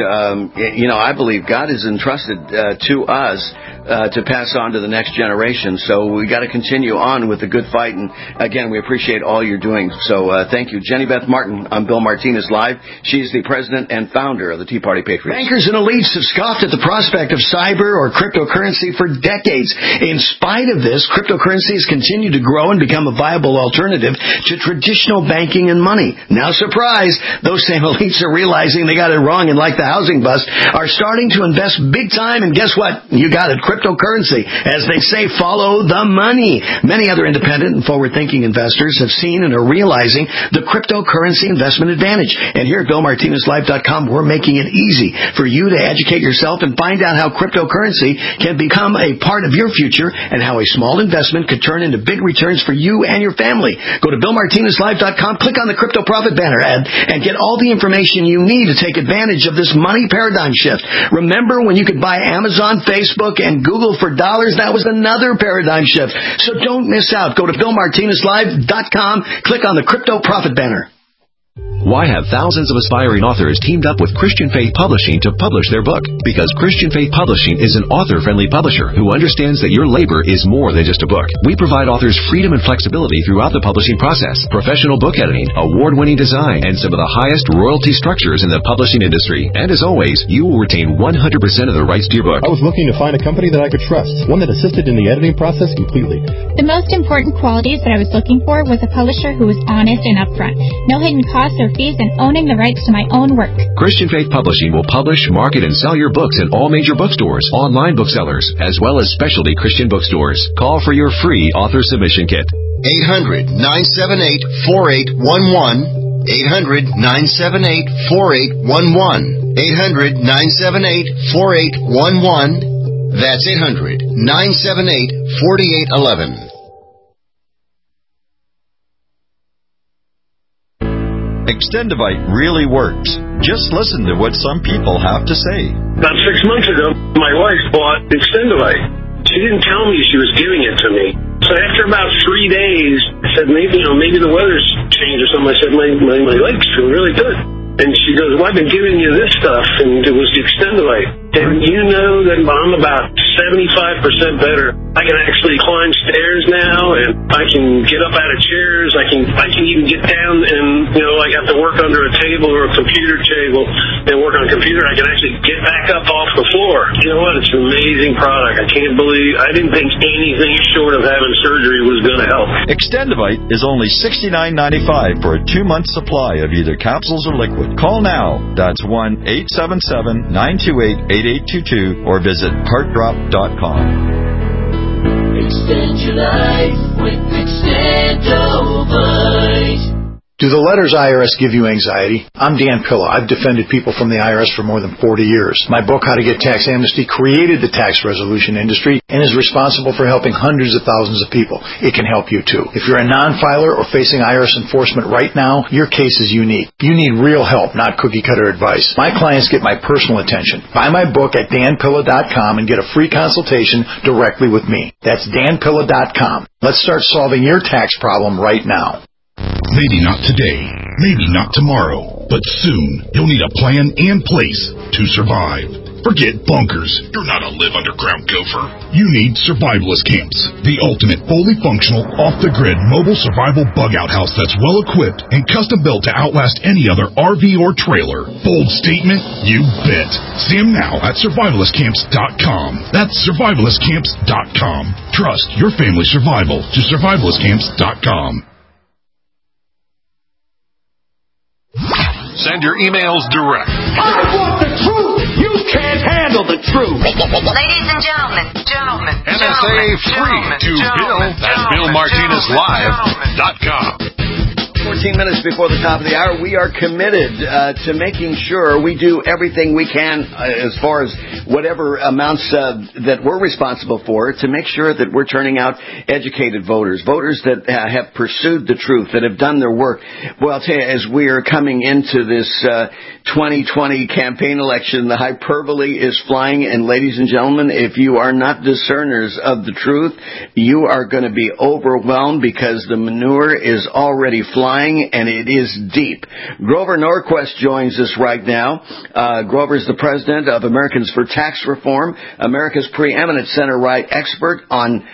I believe God has entrusted to us to pass on to the next generation. So we got to continue on with the good fight. And again, we appreciate all you're doing. So thank you. Jenny Beth Martin on Bill Martinez Live. She's the president and founder of the Tea Party Patriots. Bankers and elites have scoffed at the prospect of cyber or cryptocurrency for decades. In spite of this, cryptocurrencies continue to grow and become a viable alternative to traditional banking and money. Now, surprise, those same elites are realizing they got it wrong and, like the housing bust, are starting to invest big time. And guess what? You got it, cryptocurrency. As they say, follow the money. Many other independent and forward-thinking investors have seen and are realizing the cryptocurrency investment advantage. And here at BillMartinezLive.com, we're making it easy for you to educate yourself and find out how cryptocurrency can become a part of your future and how a small investment could turn into big returns for you and your family. Go to BillMartinezLive.com, click on the Crypto Profit banner ad, and get all the information you need to take advantage of this money paradigm shift. Remember when you could buy Amazon, Facebook, and Google for dollars? That was another paradigm shift. So don't miss out. Go to BillMartinezLive.com, click on the Crypto Profit banner. Why have thousands of aspiring authors teamed up with Christian Faith Publishing to publish their book? Because Christian Faith Publishing is an author-friendly publisher who understands that your labor is more than just a book. We provide authors freedom and flexibility throughout the publishing process, professional book editing, award-winning design, and some of the highest royalty structures in the publishing industry. And as always, you will retain 100% of the rights to your book. I was looking to find a company that I could trust, one that assisted in the editing process completely. The most important qualities that I was looking for was a publisher who was honest and upfront. No hidden costs or fees, and owning the rights to my own work. Christian Faith Publishing will publish, market, and sell your books in all major bookstores, online booksellers, as well as specialty Christian bookstores. Call for your free author submission kit. 800-978-4811. 800-978-4811. 800-978-4811. That's 800-978-4811. Extendivite really works. Just listen to what some people have to say. About 6 months ago, my wife bought Extendivite. She didn't tell me she was giving it to me. So after about 3 days, I said, maybe the weather's change or something. I said, my legs feel really good. And she goes, well, I've been giving you this stuff, and it was the Extendivite. And you know that I'm about 75% better. I can actually climb stairs now, and I can get up out of chairs. I can even get down and, I have to work under a table or a computer table and work on a computer. I can actually get back up off the floor. You know what? It's an amazing product. I didn't think anything short of having surgery was going to help. Extendivite is only $69.95 for a 2-month supply of either capsules or liquid. Call now. That's 1-877-928-8822 or visit heartdrop.com. Extend your life with Extendovite. Do the letters IRS give you anxiety? I'm Dan Pilla. I've defended people from the IRS for more than 40 years. My book, How to Get Tax Amnesty, created the tax resolution industry and is responsible for helping hundreds of thousands of people. It can help you too. If you're a non-filer or facing IRS enforcement right now, your case is unique. You need real help, not cookie-cutter advice. My clients get my personal attention. Buy my book at danpilla.com and get a free consultation directly with me. That's danpilla.com. Let's start solving your tax problem right now. Maybe not today, maybe not tomorrow, but soon you'll need a plan and place to survive. Forget bunkers. You're not a live underground gopher. You need survivalist camps, the ultimate fully functional, off-the-grid mobile survival bug-out house that's well-equipped and custom-built to outlast any other RV or trailer. Bold statement? You bet. See them now at survivalistcamps.com. That's survivalistcamps.com. Trust your family's survival to survivalistcamps.com. Send your emails direct. I want the truth. You can't handle the truth. Ladies and gentlemen. NSA free to Bill at BillMartinezLive.com. 14 minutes before the top of the hour, we are committed to making sure we do everything we can as far as whatever amounts that we're responsible for to make sure that we're turning out educated voters that have pursued the truth, that have done their work. Well, I'll tell you, as we are coming into this 2020 campaign election, the hyperbole is flying, and ladies and gentlemen, if you are not discerners of the truth, you are going to be overwhelmed because the manure is already flying. And it is deep. Grover Norquist joins us right now. Grover is the president of Americans for Tax Reform, America's preeminent center-right expert on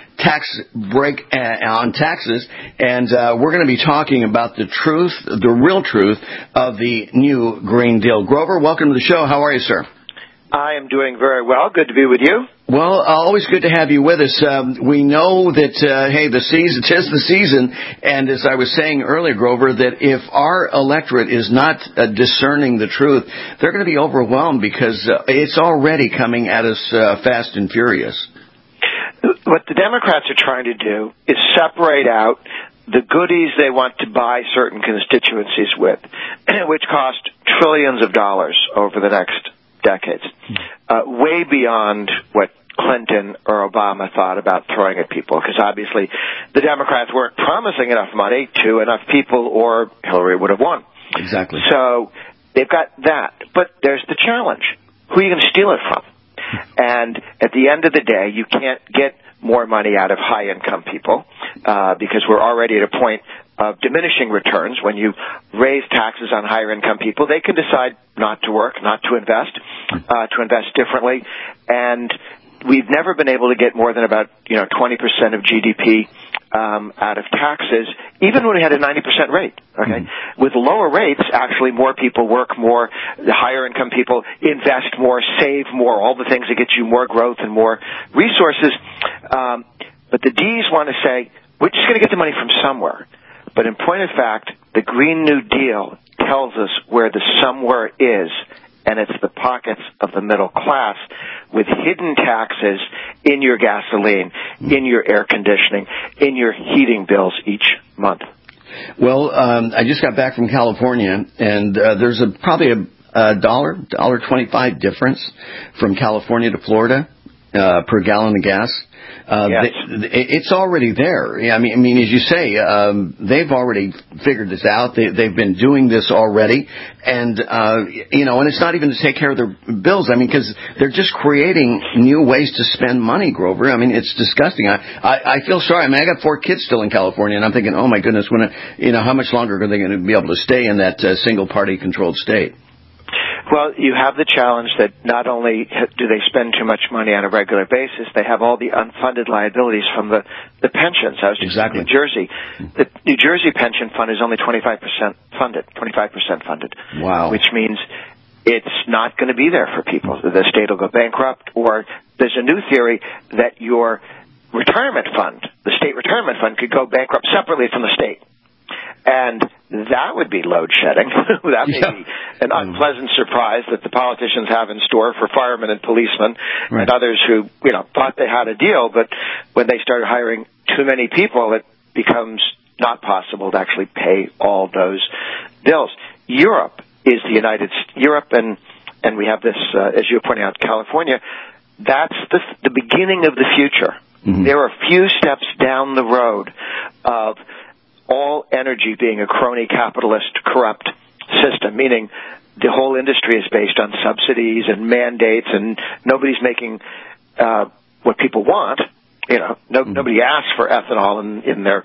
on taxes, and we're going to be talking about the truth, the real truth of the new Green Deal. Grover, welcome to the show. How are you, sir? I am doing very well. Good to be with you. Well, always good to have you with us. We know that, tis the season, and as I was saying earlier, Grover, that if our electorate is not discerning the truth, they're going to be overwhelmed because it's already coming at us fast and furious. What the Democrats are trying to do is separate out the goodies they want to buy certain constituencies with, which cost trillions of dollars over the next decades, way beyond what Clinton or Obama thought about throwing at people, because obviously the Democrats weren't promising enough money to enough people or Hillary would have won. Exactly. So they've got that. But there's the challenge. Who are you going to steal it from? And at the end of the day, you can't get more money out of high-income people because we're already at a point of diminishing returns. When you raise taxes on higher-income people, they can decide not to work, not to invest differently. And we've never been able to get more than about 20% of GDP out of taxes, even when we had a 90% rate. Okay, with lower rates, actually more people work more. The higher income people invest more, save more, all the things that get you more growth and more resources. But the D's want to say we're just going to get the money from somewhere. But in point of fact, the Green New Deal tells us where the somewhere is. And it's the pockets of the middle class with hidden taxes in your gasoline, in your air conditioning, in your heating bills each month. Well, I just got back from California, and there's probably a $1.25 difference from California to Florida. per gallon of gas. Yes. It's already there. I mean, as you say, they've already figured this out. They've been doing this already, and and it's not even to take care of their bills. I mean, because they're just creating new ways to spend money, Grover. I mean, it's disgusting. I feel sorry. I mean, I got 4 kids still in California, and I'm thinking, oh my goodness, how much longer are they going to be able to stay in that single-party controlled state? Well, you have the challenge that not only do they spend too much money on a regular basis, they have all the unfunded liabilities from the pensions. I was just in New Jersey. The New Jersey pension fund is only 25% funded. Wow. Which means it's not going to be there for people. The state will go bankrupt, or there's a new theory that your retirement fund, the state retirement fund, could go bankrupt separately from the state. And that would be load shedding. That may be an unpleasant surprise that the politicians have in store for firemen and policemen and others who, thought they had a deal, but when they started hiring too many people, it becomes not possible to actually pay all those bills. Europe is Europe, and we have this, as you're pointing out, California. That's the beginning of the future. Mm-hmm. There are a few steps down the road of all energy being a crony capitalist corrupt system, meaning the whole industry is based on subsidies and mandates, and nobody's making what people want. Nobody asks for ethanol in their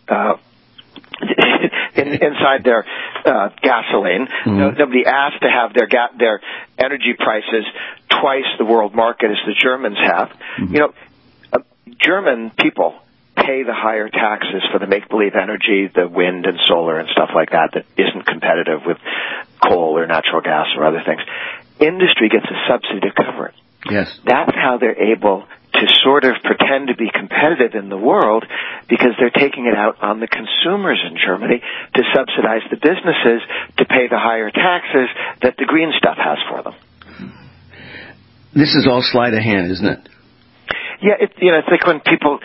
inside their gasoline. Mm-hmm. Nobody asks to have their energy prices twice the world market as the Germans have. Mm-hmm. German people pay the higher taxes for the make-believe energy, the wind and solar and stuff like that isn't competitive with coal or natural gas or other things. Industry gets a subsidy to cover it. Yes. That's how they're able to sort of pretend to be competitive in the world, because they're taking it out on the consumers in Germany to subsidize the businesses to pay the higher taxes that the green stuff has for them. This is all sleight of hand, isn't it? Yeah, it's like when people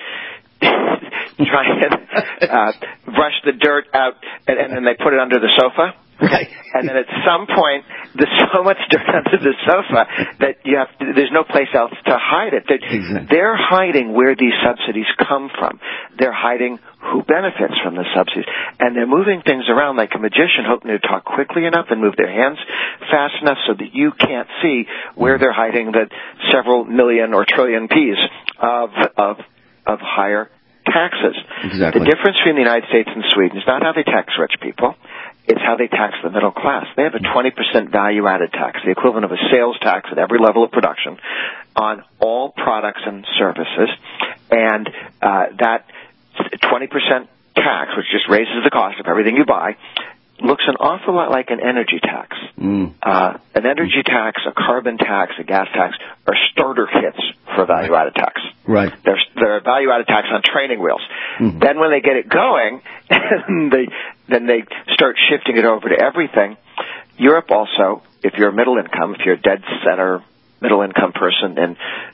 try and brush the dirt out and then they put it under the sofa. Right. And then at some point, there's so much dirt under the sofa that there's no place else to hide it. They're hiding where these subsidies come from. They're hiding who benefits from the subsidies. And they're moving things around like a magician, hoping to talk quickly enough and move their hands fast enough so that you can't see where they're hiding the several million or trillion P's of higher taxes. Exactly. The difference between the United States and Sweden is not how they tax rich people. It's how they tax the middle class. They have a 20% value-added tax, the equivalent of a sales tax at every level of production, on all products and services. And that 20% tax, which just raises the cost of everything you buy, looks an awful lot like an energy tax. An energy tax, a carbon tax, a gas tax are starter kits for a value-added tax. Right. They're a value-added tax on training wheels. Mm-hmm. Then when they get it going, then they start shifting it over to everything. Europe also, if you're a middle income, if you're a dead center middle income person in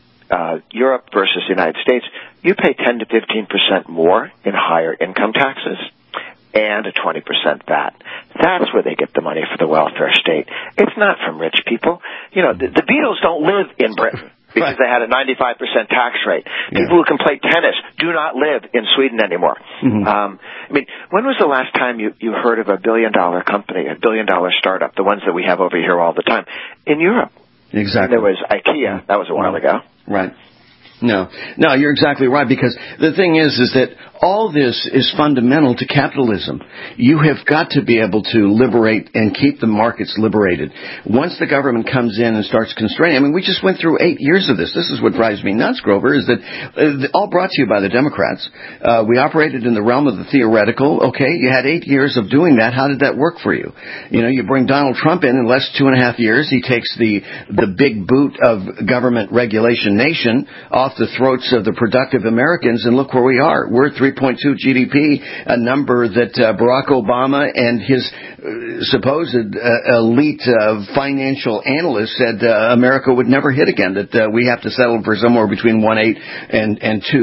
Europe versus the United States, you pay 10 to 15% more in higher income taxes and a 20% VAT. That's where they get the money for the welfare state. It's not from rich people. The Beatles don't live in Britain because they had a 95% tax rate. People who can play tennis do not live in Sweden anymore. Mm-hmm. When was the last time you heard of a $1 billion company, a $1 billion startup, the ones that we have over here all the time? In Europe. Exactly. And there was IKEA. That was a while ago. Right. No, you're exactly right, because the thing is that all this is fundamental to capitalism. You have got to be able to liberate and keep the markets liberated. Once the government comes in and starts constraining, we just went through 8 years of this. This is what drives me nuts, Grover, is that all brought to you by the Democrats. We operated in the realm of the theoretical. Okay, you had 8 years of doing that. How did that work for you? You bring Donald Trump in less 2.5 years. He takes the big boot of government regulation nation off the throats of the productive Americans, and look where we are. We're 3.2 GDP, a number that Barack Obama and his supposed elite financial analysts said America would never hit again, that we have to settle for somewhere between 1.8 and 2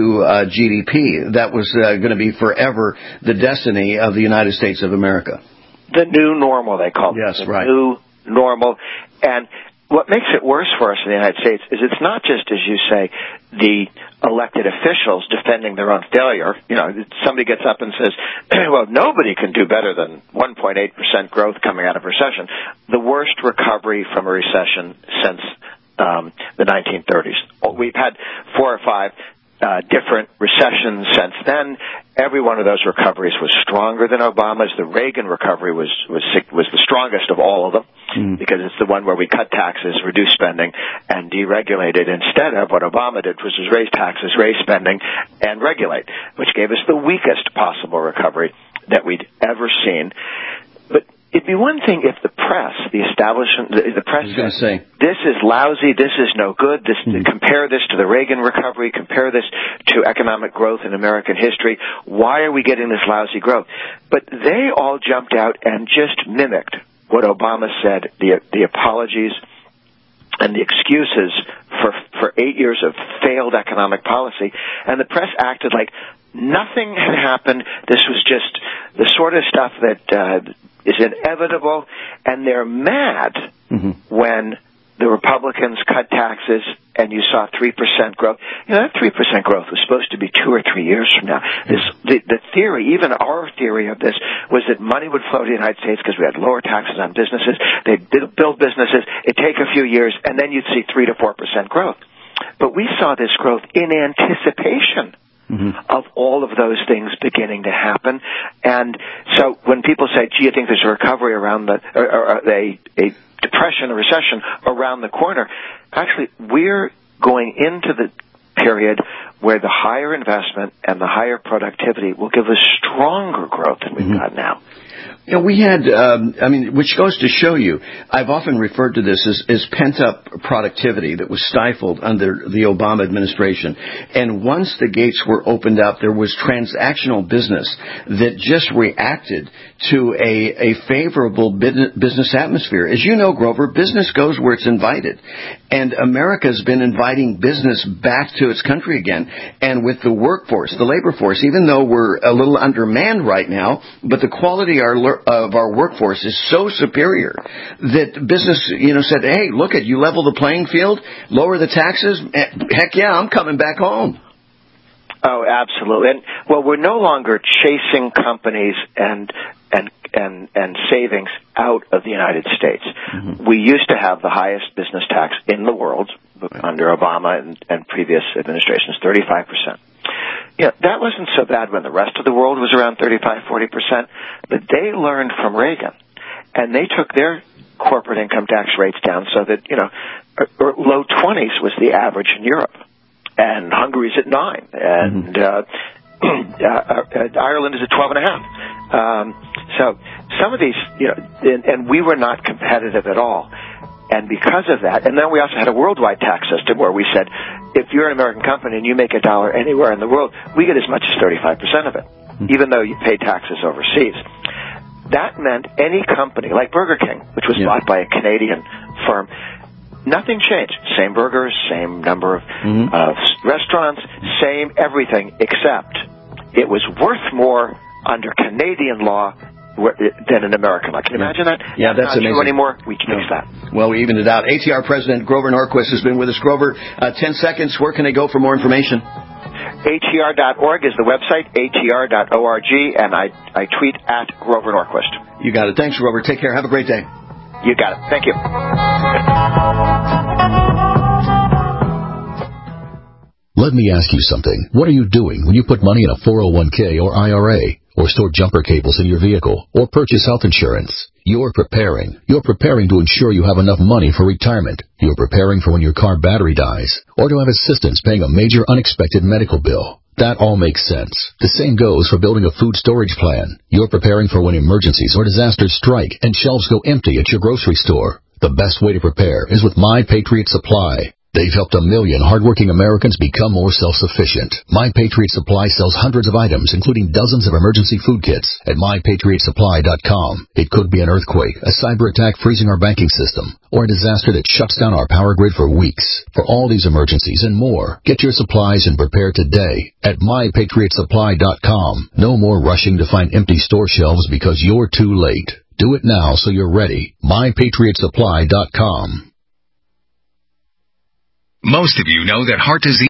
GDP. That was going to be forever the destiny of the United States of America. The new normal, they call it. Yes, right. New normal. And what makes it worse for us in the United States is it's not just, as you say, the elected officials defending their own failure. You know, somebody gets up and says, well, nobody can do better than 1.8% growth coming out of recession. The worst recovery from a recession since the 1930s. We've had 4 or 5 different recessions since then. Every one of those recoveries was stronger than Obama's. The Reagan recovery was the strongest of all of them because it's the one where we cut taxes, reduce spending, and deregulated instead of what Obama did, which was raise taxes, raise spending, and regulate, which gave us the weakest possible recovery that we'd ever seen. But it'd be one thing if the press, the establishment, the press said, this is lousy, this is no good, compare this to the Reagan recovery, compare this to economic growth in American history. Why are we getting this lousy growth? But they all jumped out and just mimicked what Obama said, the apologies and the excuses for 8 years of failed economic policy. And the press acted like nothing had happened. This was just the sort of stuff that is inevitable, and they're mad when the Republicans cut taxes and you saw 3% growth. You know, that 3% growth was supposed to be 2 or 3 years from now. The theory, even our theory of this, was that money would flow to the United States because we had lower taxes on businesses. They'd build businesses. It'd take a few years, and then you'd see 3 to 4% growth. But we saw this growth in anticipation of all of those things beginning to happen. And so when people say, gee, you think there's a recovery around a depression, a recession around the corner, actually, we're going into the period where the higher investment and the higher productivity will give us stronger growth than we've got now. You know, we had, which goes to show you, I've often referred to this as pent-up productivity that was stifled under the Obama administration. And once the gates were opened up, there was transactional business that just reacted to a favorable business atmosphere. As you know, Grover, business goes where it's invited. And America's been inviting business back to its country again. And with the workforce, the labor force, even though we're a little undermanned right now, but the quality of our workforce is so superior that business, said, hey, look at, you level the playing field, lower the taxes, heck yeah, I'm coming back home. Oh, absolutely. And well, we're no longer chasing companies and savings out of the United States. We used to have the highest business tax in the world under Obama and previous administrations, 35%. Yeah, that wasn't so bad when the rest of the world was around 35-40%, but they learned from Reagan, and they took their corporate income tax rates down so that, low 20s was the average in Europe, and Hungary's at 9, and Ireland is at 12.5. So some of these, and we were not competitive at all. And because of that, and then we also had a worldwide tax system where we said, if you're an American company and you make $1 anywhere in the world, we get as much as 35% of it, even though you pay taxes overseas. That meant any company, like Burger King, which was bought by a Canadian firm, nothing changed. Same burgers, same number of restaurants, same everything, except it was worth more under Canadian law than an American law. Can you imagine that? Yeah, that's amazing. Not true anymore. We can fix that. Well, we evened it out. ATR President Grover Norquist has been with us. Grover, 10 seconds. Where can they go for more information? ATR.org is the website, ATR.org, and I tweet at Grover Norquist. You got it. Thanks, Grover. Take care. Have a great day. You got it. Thank you. Let me ask you something. What are you doing when you put money in a 401k or IRA, or store jumper cables in your vehicle, or purchase health insurance? You're preparing. You're preparing to ensure you have enough money for retirement. You're preparing for when your car battery dies, or to have assistance paying a major unexpected medical bill. That all makes sense. The same goes for building a food storage plan. You're preparing for when emergencies or disasters strike and shelves go empty at your grocery store. The best way to prepare is with My Patriot Supply. They've helped 1 million hardworking Americans become more self-sufficient. My Patriot Supply sells hundreds of items, including dozens of emergency food kits at MyPatriotSupply.com. It could be an earthquake, a cyber attack freezing our banking system, or a disaster that shuts down our power grid for weeks. For all these emergencies and more, get your supplies and prepare today at MyPatriotSupply.com. No more rushing to find empty store shelves because you're too late. Do it now so you're ready. MyPatriotSupply.com. Most of you know that heart disease